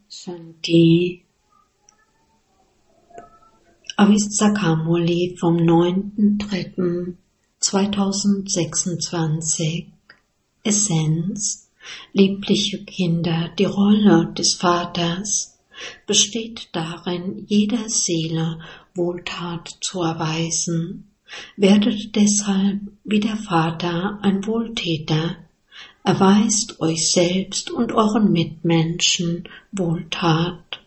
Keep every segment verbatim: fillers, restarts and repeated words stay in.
Shanti Avisthakamuli vom neunten dritten zweitausendsechsundzwanzig. Essenz: Liebliche Kinder, die Rolle des Vaters besteht darin, jeder Seele Wohltat zu erweisen. Werdet deshalb wie der Vater ein Wohltäter. Erweist euch selbst und euren Mitmenschen Wohltat.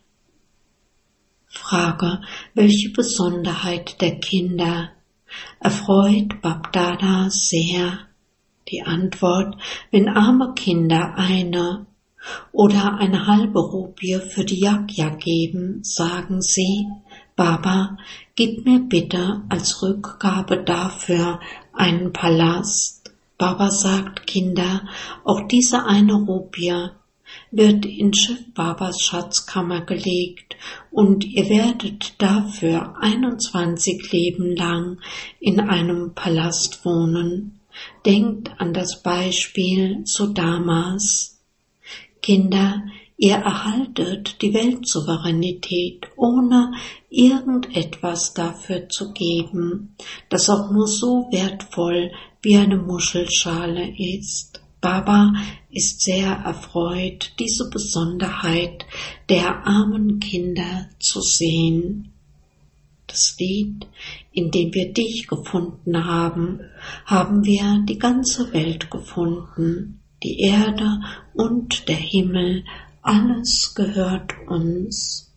Frage: Welche Besonderheit der Kinder erfreut Bapdada sehr? Die Antwort: Wenn arme Kinder eine oder eine halbe Rupie für die Yajna geben, sagen sie: Baba, gib mir bitte als Rückgabe dafür einen Palast. Baba sagt: Kinder, auch diese eine Rupie wird in Shiv Babas Schatzkammer gelegt und ihr werdet dafür einundzwanzig Leben lang in einem Palast wohnen. Denkt an das Beispiel Sudamas. Kinder, ihr erhaltet die Weltsouveränität, ohne irgendetwas dafür zu geben, das auch nur so wertvoll wie eine Muschelschale ist. Baba ist sehr erfreut, diese Besonderheit der armen Kinder zu sehen. Das Lied: Indem wir dich gefunden haben, haben wir die ganze Welt gefunden. Die Erde und der Himmel, alles gehört uns.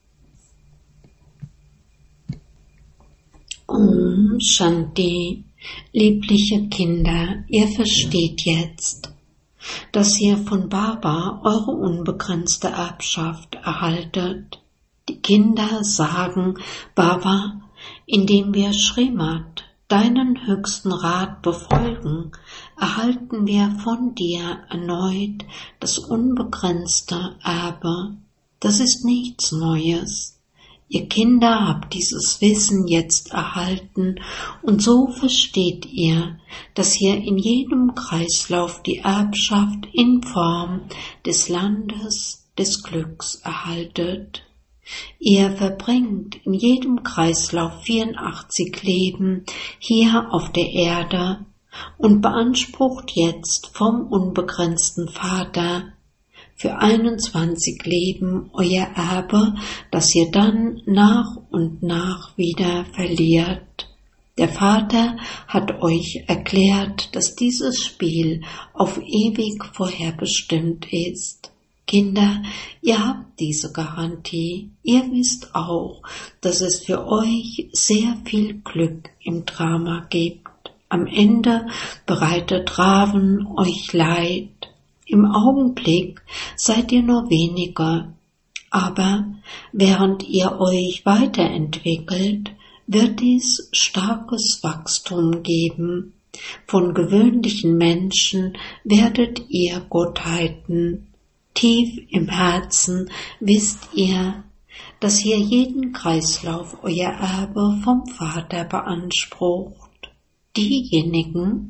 Om Shanti. Liebliche Kinder, ihr versteht jetzt, dass ihr von Baba eure unbegrenzte Erbschaft erhaltet. Die Kinder sagen: Baba, indem wir Srimad, deinen höchsten Rat, befolgen, erhalten wir von dir erneut das unbegrenzte Erbe. Das ist nichts Neues. Ihr Kinder habt dieses Wissen jetzt erhalten und so versteht ihr, dass ihr in jedem Kreislauf die Erbschaft in Form des Landes des Glücks erhaltet. Ihr verbringt in jedem Kreislauf vierundachtzig Leben hier auf der Erde und beansprucht jetzt vom unbegrenzten Vater für einundzwanzig Leben euer Erbe, das ihr dann nach und nach wieder verliert. Der Vater hat euch erklärt, dass dieses Spiel auf ewig vorherbestimmt ist. Kinder, ihr habt diese Garantie. Ihr wisst auch, dass es für euch sehr viel Glück im Drama gibt. Am Ende bereitet Ravan euch Leid. Im Augenblick seid ihr nur wenige, aber während ihr euch weiterentwickelt, wird dies starkes Wachstum geben. Von gewöhnlichen Menschen werdet ihr Gottheiten. Tief im Herzen wisst ihr, dass ihr jeden Kreislauf euer Erbe vom Vater beansprucht. Diejenigen,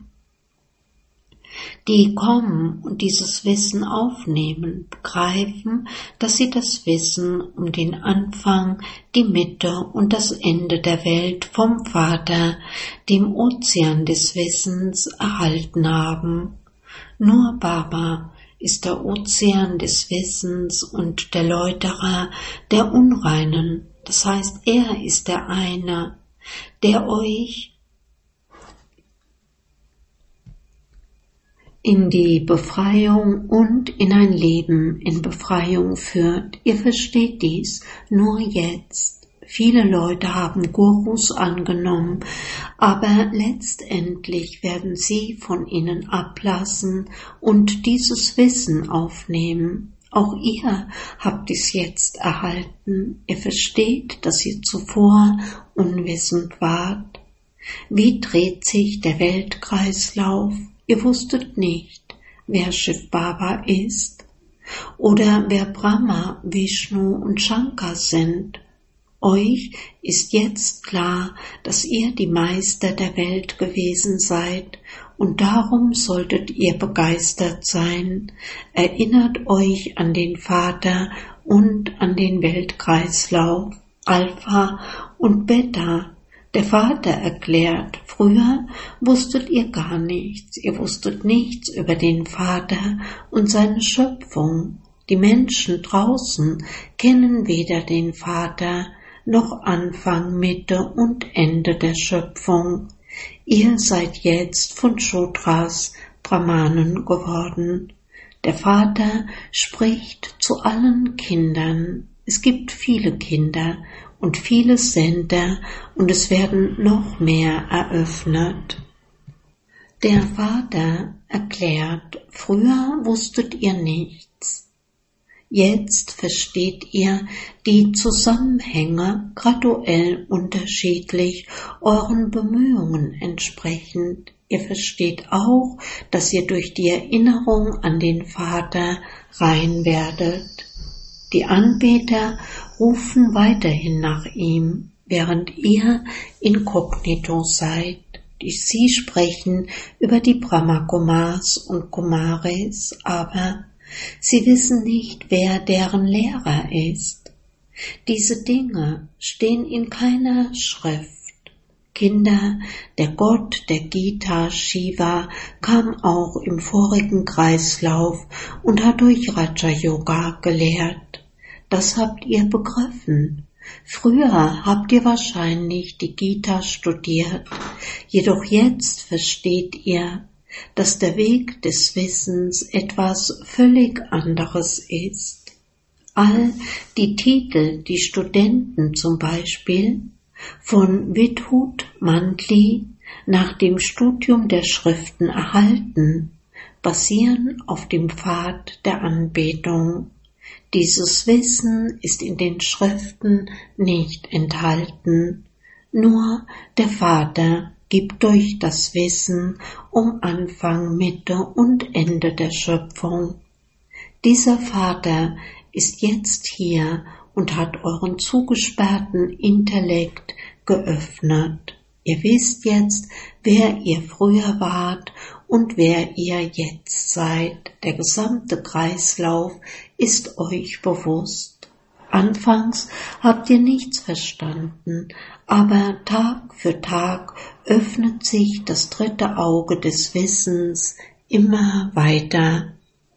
die kommen und dieses Wissen aufnehmen, begreifen, dass sie das Wissen um den Anfang, die Mitte und das Ende der Welt vom Vater, dem Ozean des Wissens, erhalten haben. Nur Baba ist der Ozean des Wissens und der Läuterer der Unreinen, das heißt, er ist der eine, der euch in die Befreiung und in ein Leben in Befreiung führt. Ihr versteht dies nur jetzt. Viele Leute haben Gurus angenommen, aber letztendlich werden sie von ihnen ablassen und dieses Wissen aufnehmen. Auch ihr habt es jetzt erhalten. Ihr versteht, dass ihr zuvor unwissend wart. Wie dreht sich der Weltkreislauf? Ihr wusstet nicht, wer Shiv Baba ist oder wer Brahma, Vishnu und Shankar sind. Euch ist jetzt klar, dass ihr die Meister der Welt gewesen seid und darum solltet ihr begeistert sein. Erinnert euch an den Vater und an den Weltkreislauf Alpha und Beta. Der Vater erklärt, früher wusstet ihr gar nichts, ihr wusstet nichts über den Vater und seine Schöpfung. Die Menschen draußen kennen weder den Vater noch Anfang, Mitte und Ende der Schöpfung. Ihr seid jetzt von Shudras Brahmanen geworden. Der Vater spricht zu allen Kindern. Es gibt viele Kinder und viele Sender und es werden noch mehr eröffnet. Der Vater erklärt, früher wusstet ihr nichts. Jetzt versteht ihr die Zusammenhänge graduell unterschiedlich euren Bemühungen entsprechend. Ihr versteht auch, dass ihr durch die Erinnerung an den Vater rein werdet. Die Anbeter rufen weiterhin nach ihm, während ihr inkognito seid. Sie sprechen über die Brahmakumars und Kumaris, aber sie wissen nicht, wer deren Lehrer ist. Diese Dinge stehen in keiner Schrift. Kinder, der Gott der Gita, Shiva, kam auch im vorigen Kreislauf und hat durch Raja Yoga gelehrt. Das habt ihr begriffen. Früher habt ihr wahrscheinlich die Gita studiert, jedoch jetzt versteht ihr, dass der Weg des Wissens etwas völlig anderes ist. All die Titel, die Studenten zum Beispiel von Vidhut Mantli nach dem Studium der Schriften erhalten, basieren auf dem Pfad der Anbetung. Dieses Wissen ist in den Schriften nicht enthalten, nur der Vater gibt durch das Wissen um Anfang, Mitte und Ende der Schöpfung. Dieser Vater ist jetzt hier und hat euren zugesperrten Intellekt geöffnet. Ihr wisst jetzt, wer ihr früher wart und wer ihr jetzt seid. Der gesamte Kreislauf ist euch bewusst. Anfangs habt ihr nichts verstanden, aber Tag für Tag öffnet sich das dritte Auge des Wissens immer weiter.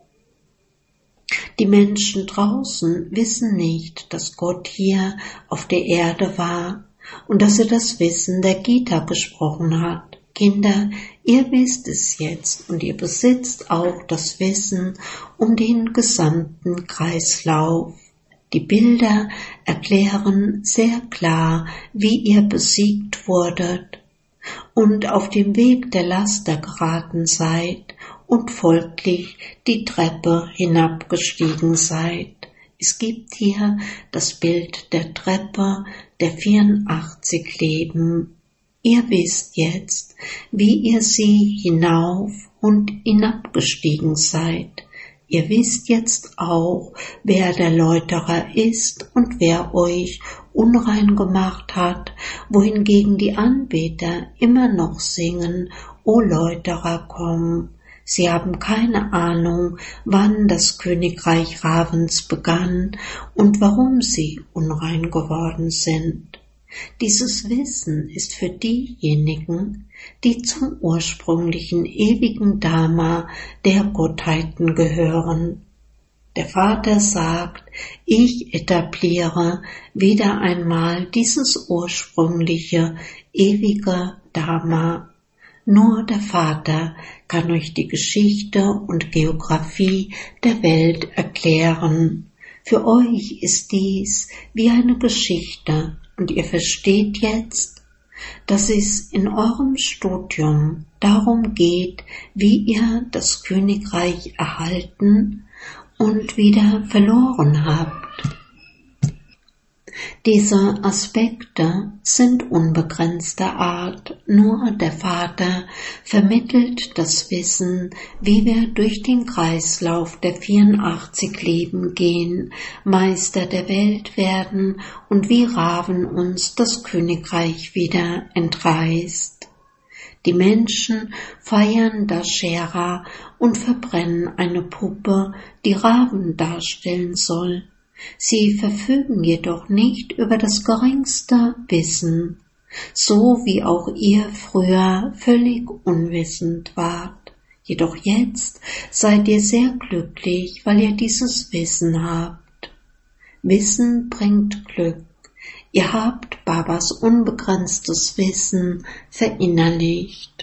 Die Menschen draußen wissen nicht, dass Gott hier auf der Erde war und dass er das Wissen der Gita gesprochen hat. Kinder, ihr wisst es jetzt und ihr besitzt auch das Wissen um den gesamten Kreislauf. Die Bilder erklären sehr klar, wie ihr besiegt wurdet und auf dem Weg der Laster geraten seid und folglich die Treppe hinabgestiegen seid. Es gibt hier das Bild der Treppe der vierundachtzig Leben. Ihr wisst jetzt, wie ihr sie hinauf und hinabgestiegen seid. Ihr wisst jetzt auch, wer der Läuterer ist und wer euch unrein gemacht hat, wohingegen die Anbeter immer noch singen, O Läuterer, komm. Sie haben keine Ahnung, wann das Königreich Ravens begann und warum sie unrein geworden sind. Dieses Wissen ist für diejenigen, die zum ursprünglichen ewigen Dharma der Gottheiten gehören. Der Vater sagt, ich etabliere wieder einmal dieses ursprüngliche, ewige Dharma. Nur der Vater kann euch die Geschichte und Geographie der Welt erklären. Für euch ist dies wie eine Geschichte und ihr versteht jetzt, dass es in eurem Studium darum geht, wie ihr das Königreich erhalten und wieder verloren habt. Diese Aspekte sind unbegrenzter Art, nur der Vater vermittelt das Wissen, wie wir durch den Kreislauf der vierundachtzig Leben gehen, Meister der Welt werden und wie Raven uns das Königreich wieder entreißt. Die Menschen feiern Dashera und verbrennen eine Puppe, die Raven darstellen soll. Sie verfügen jedoch nicht über das geringste Wissen, so wie auch ihr früher völlig unwissend wart. Jedoch jetzt seid ihr sehr glücklich, weil ihr dieses Wissen habt. Wissen bringt Glück. Ihr habt Babas unbegrenztes Wissen verinnerlicht.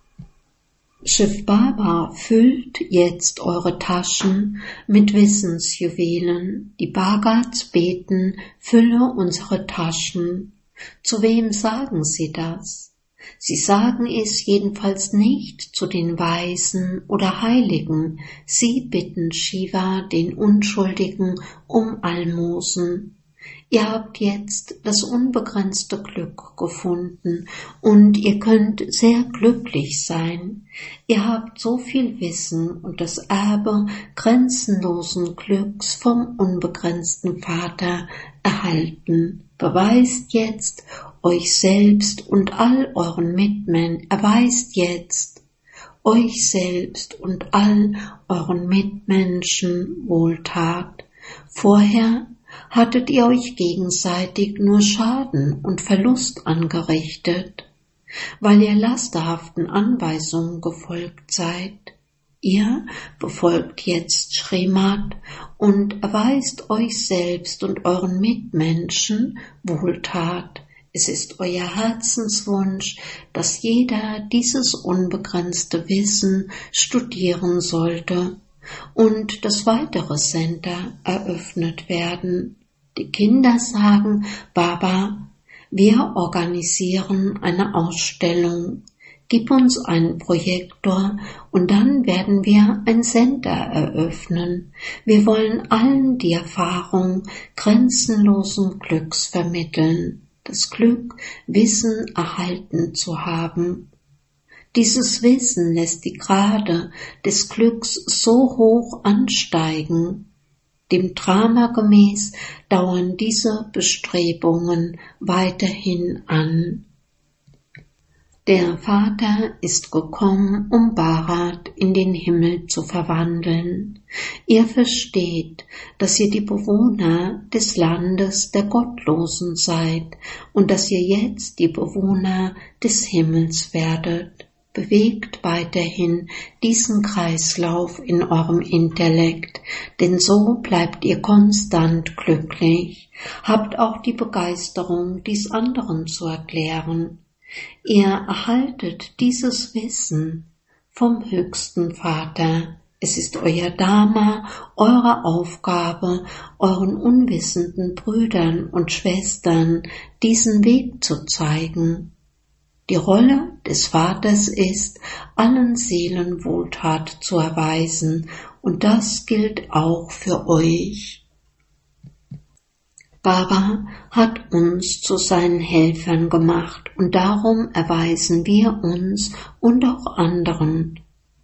Shiv Baba füllt jetzt eure Taschen mit Wissensjuwelen. Die Bhagats beten, fülle unsere Taschen. Zu wem sagen sie das? Sie sagen es jedenfalls nicht zu den Weisen oder Heiligen. Sie bitten Shiva, den Unschuldigen, um Almosen. Ihr habt jetzt das unbegrenzte Glück gefunden und ihr könnt sehr glücklich sein. Ihr habt so viel Wissen und das Erbe grenzenlosen Glücks vom unbegrenzten Vater erhalten. Beweist jetzt euch selbst und all euren Mitmenschen, erweist jetzt euch selbst und all euren Mitmenschen Wohltat. Vorher hattet ihr euch gegenseitig nur Schaden und Verlust angerichtet, weil ihr lasterhaften Anweisungen gefolgt seid. Ihr befolgt jetzt Srimad und erweist euch selbst und euren Mitmenschen Wohltat. Es ist euer Herzenswunsch, dass jeder dieses unbegrenzte Wissen studieren sollte und dass weitere Center eröffnet werden. Die Kinder sagen, Baba, wir organisieren eine Ausstellung. Gib uns einen Projektor und dann werden wir ein Center eröffnen. Wir wollen allen die Erfahrung grenzenlosen Glücks vermitteln, das Glück, Wissen erhalten zu haben. Dieses Wissen lässt die Grade des Glücks so hoch ansteigen. Dem Drama gemäß dauern diese Bestrebungen weiterhin an. Der Vater ist gekommen, um Bharat in den Himmel zu verwandeln. Ihr versteht, dass ihr die Bewohner des Landes der Gottlosen seid und dass ihr jetzt die Bewohner des Himmels werdet. Bewegt weiterhin diesen Kreislauf in eurem Intellekt, denn so bleibt ihr konstant glücklich. Habt auch die Begeisterung, dies anderen zu erklären. Ihr erhaltet dieses Wissen vom höchsten Vater. Es ist euer Dharma, eure Aufgabe, euren unwissenden Brüdern und Schwestern diesen Weg zu zeigen. Die Rolle des Vaters ist, allen Seelen Wohltat zu erweisen, und das gilt auch für euch. Baba hat uns zu seinen Helfern gemacht und darum erweisen wir uns und auch anderen,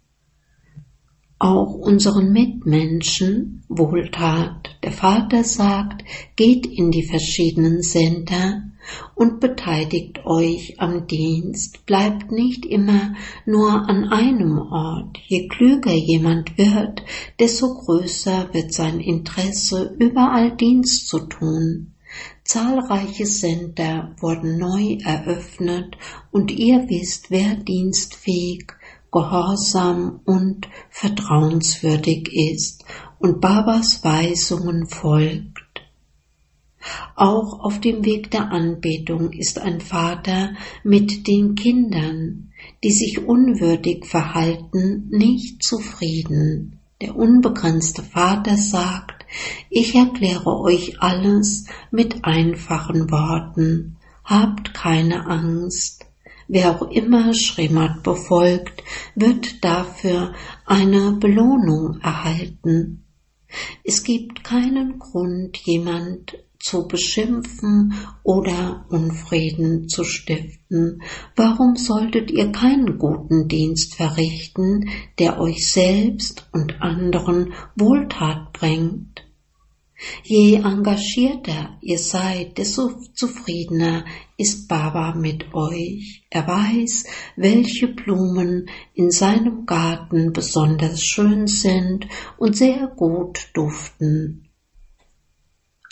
auch unseren Mitmenschen, Wohltat. Der Vater sagt, geht in die verschiedenen Center und beteiligt euch am Dienst. Bleibt nicht immer nur an einem Ort. Je klüger jemand wird, desto größer wird sein Interesse, überall Dienst zu tun. Zahlreiche Center wurden neu eröffnet und ihr wisst, wer dienstfähig, gehorsam und vertrauenswürdig ist und Babas Weisungen folgt. Auch auf dem Weg der Anbetung ist ein Vater mit den Kindern, die sich unwürdig verhalten, nicht zufrieden. Der unbegrenzte Vater sagt, ich erkläre euch alles mit einfachen Worten. Habt keine Angst. Wer auch immer Srimad befolgt, wird dafür eine Belohnung erhalten. Es gibt keinen Grund, jemand zu beschimpfen oder Unfrieden zu stiften. Warum solltet ihr keinen guten Dienst verrichten, der euch selbst und anderen Wohltat bringt? Je engagierter ihr seid, desto zufriedener ist Baba mit euch. Er weiß, welche Blumen in seinem Garten besonders schön sind und sehr gut duften.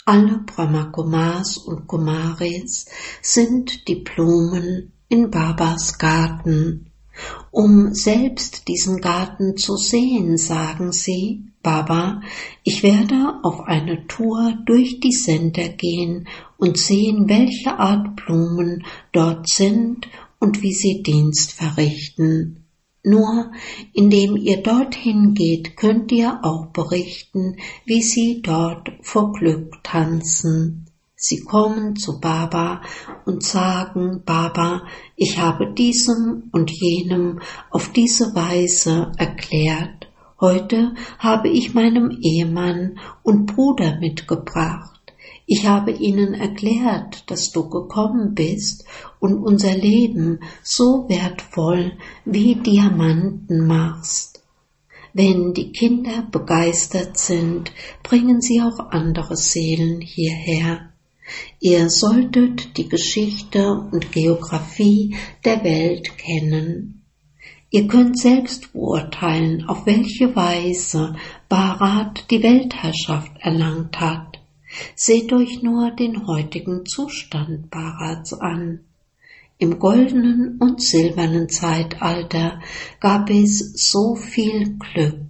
Alle Brahmakumars und Kumaris sind die Blumen in Babas Garten. Um selbst diesen Garten zu sehen, sagen sie, Baba, ich werde auf eine Tour durch die Center gehen und sehen, welche Art Blumen dort sind und wie sie Dienst verrichten. Nur indem ihr dorthin geht, könnt ihr auch berichten, wie sie dort vor Glück tanzen. Sie kommen zu Baba und sagen, Baba, ich habe diesem und jenem auf diese Weise erklärt. Heute habe ich meinem Ehemann und Bruder mitgebracht. Ich habe ihnen erklärt, dass du gekommen bist und unser Leben so wertvoll wie Diamanten machst. Wenn die Kinder begeistert sind, bringen sie auch andere Seelen hierher. Ihr solltet die Geschichte und Geographie der Welt kennen. Ihr könnt selbst beurteilen, auf welche Weise Bharat die Weltherrschaft erlangt hat. Seht euch nur den heutigen Zustand Bharats an. Im goldenen und silbernen Zeitalter gab es so viel Glück.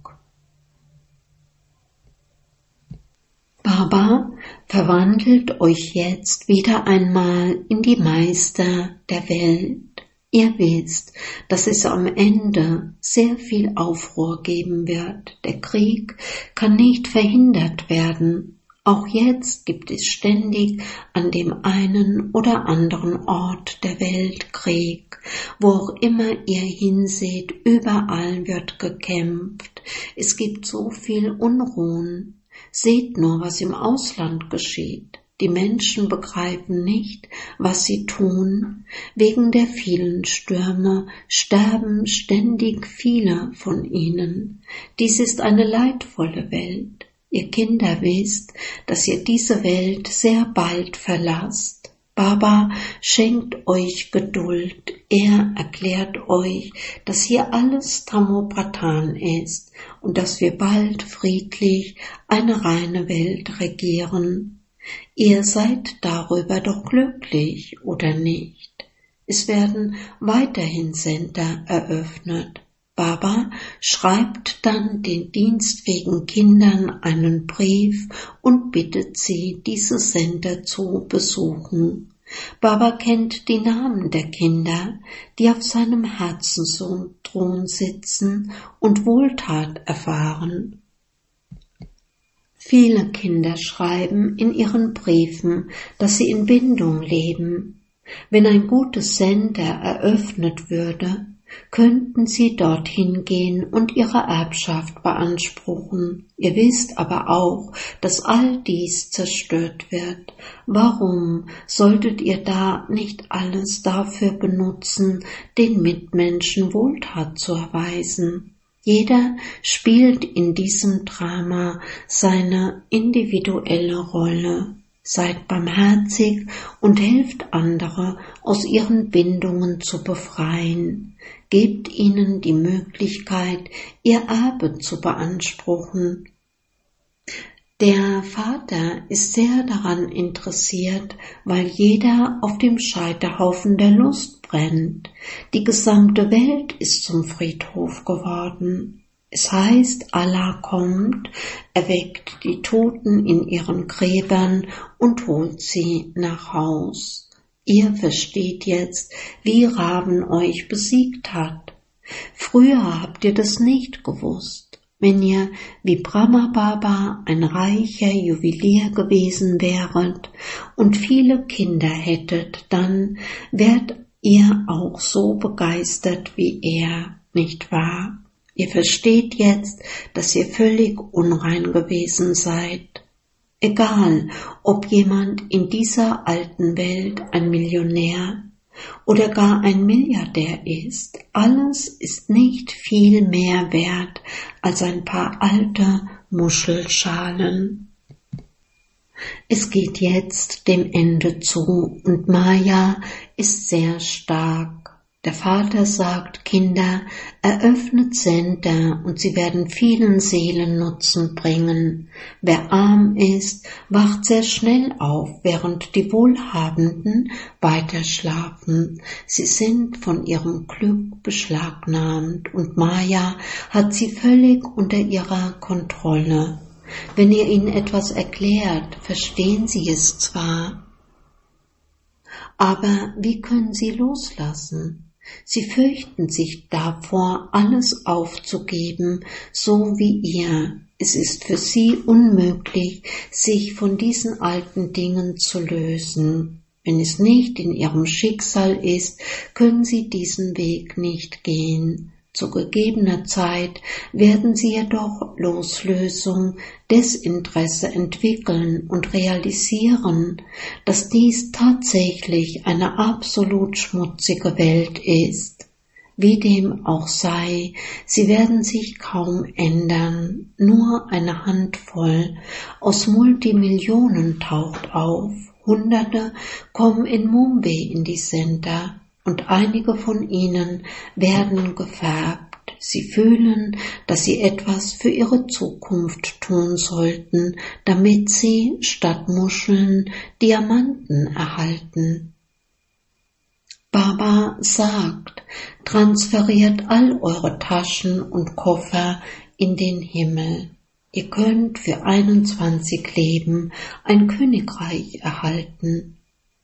Baba verwandelt euch jetzt wieder einmal in die Meister der Welt. Ihr wisst, dass es am Ende sehr viel Aufruhr geben wird. Der Krieg kann nicht verhindert werden. Auch jetzt gibt es ständig an dem einen oder anderen Ort der Welt Krieg. Wo auch immer ihr hinseht, überall wird gekämpft. Es gibt so viel Unruhen. Seht nur, was im Ausland geschieht. Die Menschen begreifen nicht, was sie tun. Wegen der vielen Stürme sterben ständig viele von ihnen. Dies ist eine leidvolle Welt. Ihr Kinder wisst, dass ihr diese Welt sehr bald verlasst. Baba schenkt euch Geduld. Er erklärt euch, dass hier alles Tamopradhan ist und dass wir bald friedlich eine reine Welt regieren. Ihr seid darüber doch glücklich, oder nicht? Es werden weiterhin Center eröffnet. Baba schreibt dann den dienstfähigen Kindern einen Brief und bittet sie, diese Center zu besuchen. Baba kennt die Namen der Kinder, die auf seinem Herzensthron sitzen und Wohltat erfahren. Viele Kinder schreiben in ihren Briefen, dass sie in Bindung leben. Wenn ein gutes Center eröffnet würde, könnten sie dorthin gehen und ihre Erbschaft beanspruchen. Ihr wisst aber auch, dass all dies zerstört wird. Warum solltet ihr da nicht alles dafür benutzen, den Mitmenschen Wohltat zu erweisen? Jeder spielt in diesem Drama seine individuelle Rolle. Seid barmherzig und helft andere, aus ihren Bindungen zu befreien. Gebt ihnen die Möglichkeit, ihr Erbe zu beanspruchen. Der Vater ist sehr daran interessiert, weil jeder auf dem Scheiterhaufen der Lust brennt. Die gesamte Welt ist zum Friedhof geworden. Es heißt, Allah kommt, erweckt die Toten in ihren Gräbern und holt sie nach Haus. Ihr versteht jetzt, wie Ravan euch besiegt hat. Früher habt ihr das nicht gewusst. Wenn ihr wie Brahma Baba ein reicher Juwelier gewesen wäret und viele Kinder hättet, dann wärt ihr auch so begeistert wie er, nicht wahr? Ihr versteht jetzt, dass ihr völlig unrein gewesen seid. Egal, ob jemand in dieser alten Welt ein Millionär oder gar ein Milliardär ist, alles ist nicht viel mehr wert als ein paar alte Muschelschalen. Es geht jetzt dem Ende zu und Maya ist sehr stark. Der Vater sagt, Kinder, eröffnet Sender und sie werden vielen Seelen Nutzen bringen. Wer arm ist, wacht sehr schnell auf, während die Wohlhabenden weiter schlafen. Sie sind von ihrem Glück beschlagnahmt und Maya hat sie völlig unter ihrer Kontrolle. Wenn ihr ihnen etwas erklärt, verstehen sie es zwar, aber wie können sie loslassen? Sie fürchten sich davor, alles aufzugeben, so wie ihr. Es ist für sie unmöglich, sich von diesen alten Dingen zu lösen. Wenn es nicht in ihrem Schicksal ist, können sie diesen Weg nicht gehen. Zu gegebener Zeit werden sie jedoch Loslösung, Desinteresse entwickeln und realisieren, dass dies tatsächlich eine absolut schmutzige Welt ist. Wie dem auch sei, sie werden sich kaum ändern, nur eine Handvoll aus Multimillionen taucht auf, Hunderte kommen in Mumbai in die Center, und einige von ihnen werden gefärbt. Sie fühlen, dass sie etwas für ihre Zukunft tun sollten, damit sie statt Muscheln Diamanten erhalten. Baba sagt, transferiert all eure Taschen und Koffer in den Himmel. Ihr könnt für einundzwanzig Leben ein Königreich erhalten.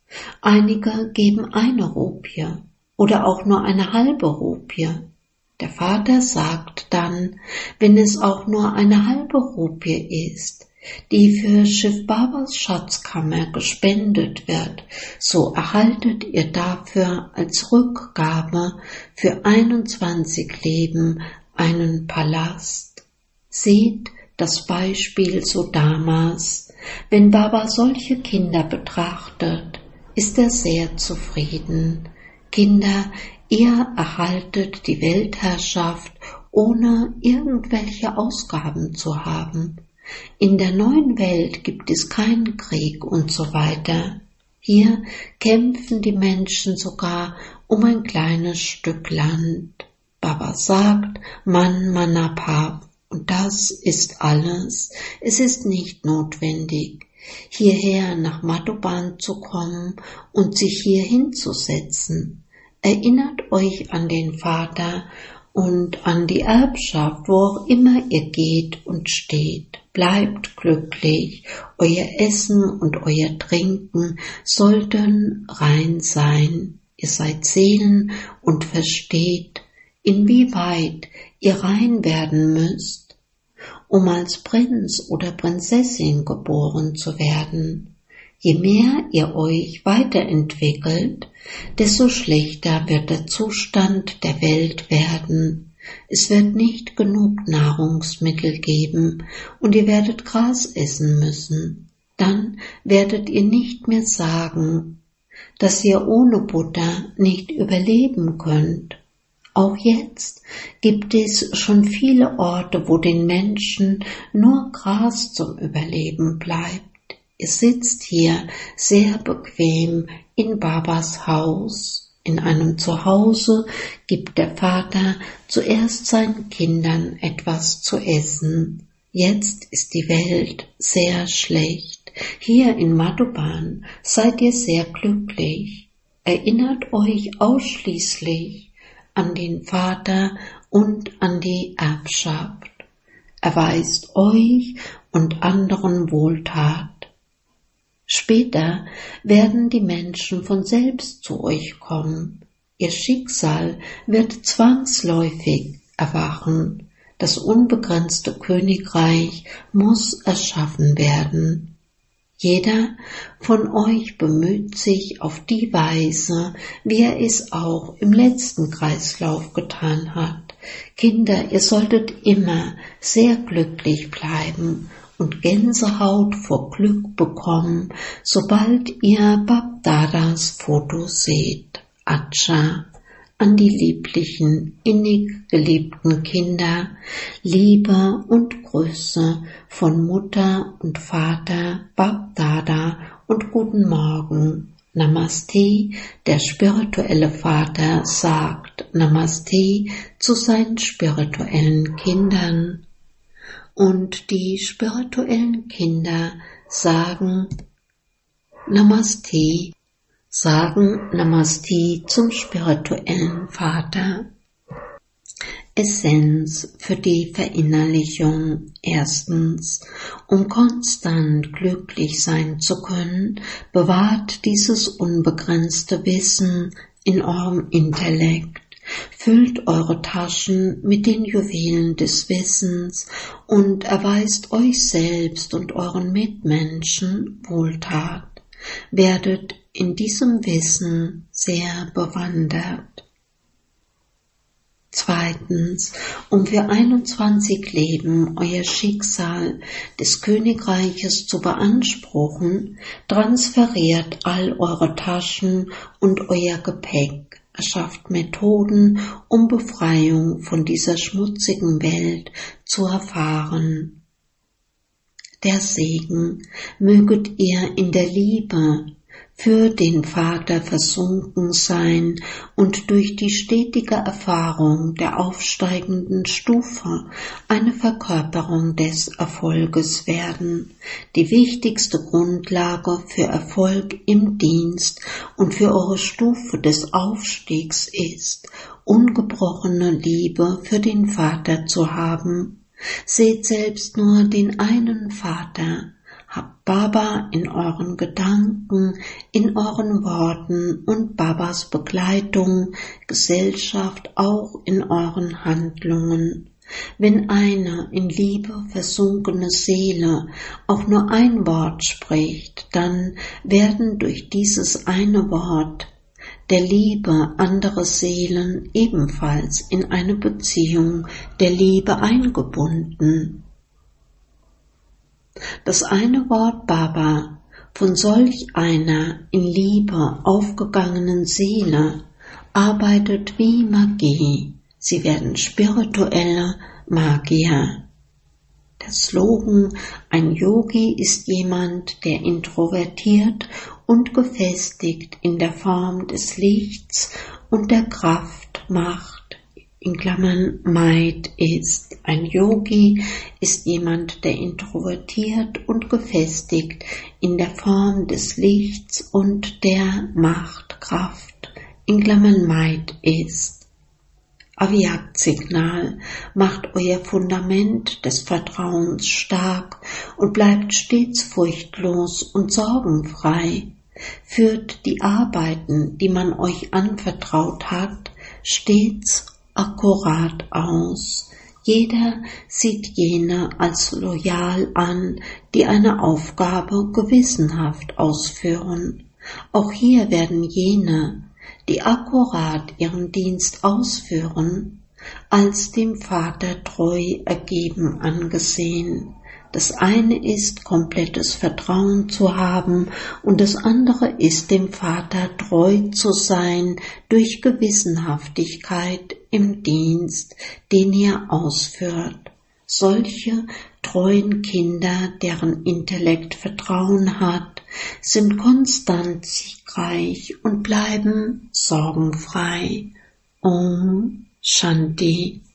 Einige geben eine Rupie oder auch nur eine halbe Rupie. Der Vater sagt dann, wenn es auch nur eine halbe Rupie ist, die für Shiv Babas Schatzkammer gespendet wird, so erhaltet ihr dafür als Rückgabe für einundzwanzig Leben einen Palast. Seht das Beispiel Sudamas. Wenn Baba solche Kinder betrachtet, ist er sehr zufrieden. Kinder, ihr erhaltet die Weltherrschaft, ohne irgendwelche Ausgaben zu haben. In der neuen Welt gibt es keinen Krieg und so weiter. Hier kämpfen die Menschen sogar um ein kleines Stück Land. Baba sagt, Man Manapav, und das ist alles. Es ist nicht notwendig, hierher nach Madhuban zu kommen und sich hier hinzusetzen. Erinnert euch an den Vater und an die Erbschaft, wo auch immer ihr geht und steht. Bleibt glücklich, euer Essen und euer Trinken sollten rein sein. Ihr seid Seelen und versteht, inwieweit ihr rein werden müsst, um als Prinz oder Prinzessin geboren zu werden. Je mehr ihr euch weiterentwickelt, desto schlechter wird der Zustand der Welt werden. Es wird nicht genug Nahrungsmittel geben und ihr werdet Gras essen müssen. Dann werdet ihr nicht mehr sagen, dass ihr ohne Butter nicht überleben könnt. Auch jetzt gibt es schon viele Orte, wo den Menschen nur Gras zum Überleben bleibt. Ihr sitzt hier sehr bequem in Babas Haus. In einem Zuhause gibt der Vater zuerst seinen Kindern etwas zu essen. Jetzt ist die Welt sehr schlecht. Hier in Madhuban seid ihr sehr glücklich. Erinnert euch ausschließlich an den Vater und an die Erbschaft. Erweist euch und anderen Wohltat. Später werden die Menschen von selbst zu euch kommen. Ihr Schicksal wird zwangsläufig erwachen. Das unbegrenzte Königreich muss erschaffen werden. Jeder von euch bemüht sich auf die Weise, wie er es auch im letzten Kreislauf getan hat. Kinder, ihr solltet immer sehr glücklich bleiben und Gänsehaut vor Glück bekommen, sobald ihr Babdadas Foto seht. Atscha, an die lieblichen, innig geliebten Kinder, Liebe und Grüße von Mutter und Vater, Babdada und guten Morgen. Namaste, der spirituelle Vater sagt Namaste zu seinen spirituellen Kindern und die spirituellen Kinder sagen Namaste, sagen Namaste zum spirituellen Vater. Essenz für die Verinnerlichung. Erstens, um konstant glücklich sein zu können, bewahrt dieses unbegrenzte Wissen in eurem Intellekt. Füllt eure Taschen mit den Juwelen des Wissens und erweist euch selbst und euren Mitmenschen Wohltat. Werdet in diesem Wissen sehr bewandert. Zweitens, um für einundzwanzig Leben euer Schicksal des Königreiches zu beanspruchen, transferiert all eure Taschen und euer Gepäck, erschafft Methoden, um Befreiung von dieser schmutzigen Welt zu erfahren. Der Segen, möget ihr in der Liebe für den Vater versunken sein und durch die stetige Erfahrung der aufsteigenden Stufe eine Verkörperung des Erfolges werden, die wichtigste Grundlage für Erfolg im Dienst und für eure Stufe des Aufstiegs ist, ungebrochene Liebe für den Vater zu haben. Seht selbst nur den einen Vater, habt Baba in euren Gedanken, in euren Worten und Babas Begleitung, Gesellschaft auch in euren Handlungen. Wenn eine in Liebe versunkene Seele auch nur ein Wort spricht, dann werden durch dieses eine Wort der Liebe andere Seelen ebenfalls in eine Beziehung der Liebe eingebunden. Das eine Wort Baba von solch einer in Liebe aufgegangenen Seele arbeitet wie Magie. Sie werden spirituelle Magier. Der Slogan, ein Yogi ist jemand, der introvertiert und gefestigt in der Form des Lichts und der Kraft macht, in Klammern Might ist. Ein Yogi ist jemand, der introvertiert und gefestigt in der Form des Lichts und der Machtkraft, in Klammern Might ist. Avyakt-Signal, macht euer Fundament des Vertrauens stark und bleibt stets furchtlos und sorgenfrei. Führt die Arbeiten, die man euch anvertraut hat, stets akkurat aus. Jeder sieht jene als loyal an, die eine Aufgabe gewissenhaft ausführen. Auch hier werden jene, die akkurat ihren Dienst ausführen, als dem Vater treu ergeben angesehen. Das eine ist, komplettes Vertrauen zu haben, und das andere ist, dem Vater treu zu sein durch Gewissenhaftigkeit im Dienst, den ihr ausführt. Solche treuen Kinder, deren Intellekt Vertrauen hat, sind konstant siegreich und bleiben sorgenfrei. Om Shanti.